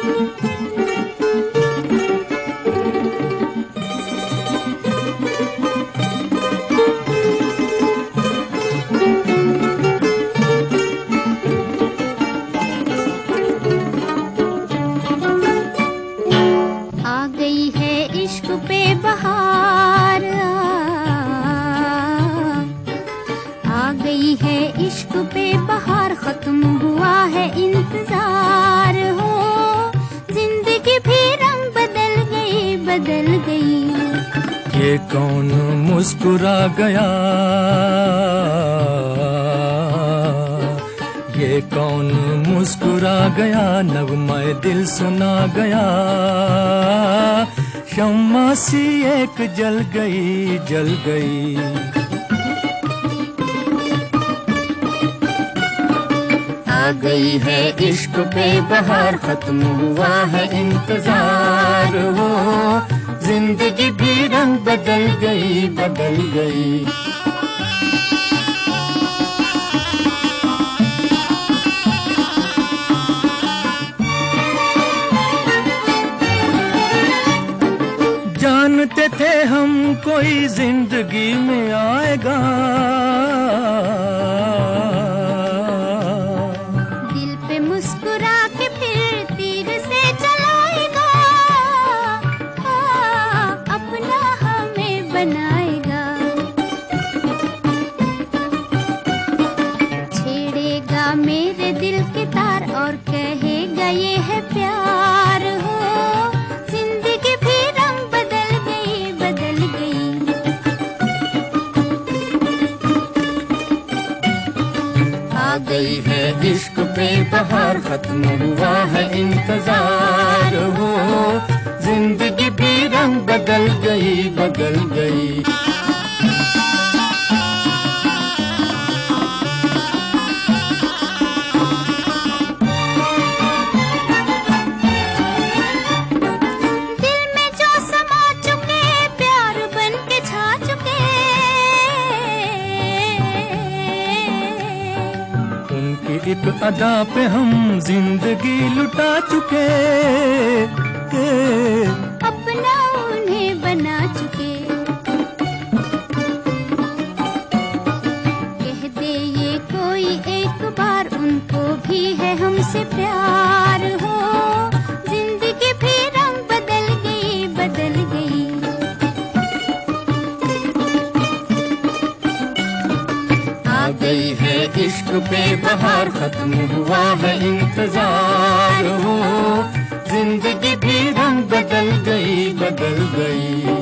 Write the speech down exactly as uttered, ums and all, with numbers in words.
पे बहार आ गई है, इश्क पे बहार, खत्म हुआ है इंतजार हो। जिंदगी भी रंग बदल गई, बदल गई। ये कौन मुस्कुरा गया, ये कौन मुस्कुरा गया, नगमाए दिल सुना गया। शम्मा सी एक जल गई, जल गई। आ गई है इश्क पे बहार, खत्म हुआ है इंतजार हो। जिंदगी भी रंग बदल गई, बदल गई। जानते थे हम कोई जिंदगी में आएगा, दिल पे मुस्कुरा के फिर तीर से चलाएगा, अपना हमें बनाएगा। छेड़ेगा मेरे दिल के तार और कहेगा ये है प्यार हो। आ गई है इश्क पे बहार, खत्म हुआ है इंतजार हो। जिंदगी भी रंग बदल गई, बदल गई। दिल में जो समा चुके, प्यार बन के छा चुके, उनकी एक अदा पे हम जिंदगी लुटा चुके, अपना उन्हें बना चुके। कह दे ये कोई एक बार, उनको भी है हमसे प्यार हो। जिंदगी भी रंग बदल गई, बदल गई। आ गई है इश्क पे बहार, खत्म हुआ है इंतजार हो। जिंदगी भी रंग बदल गई, बदल गई।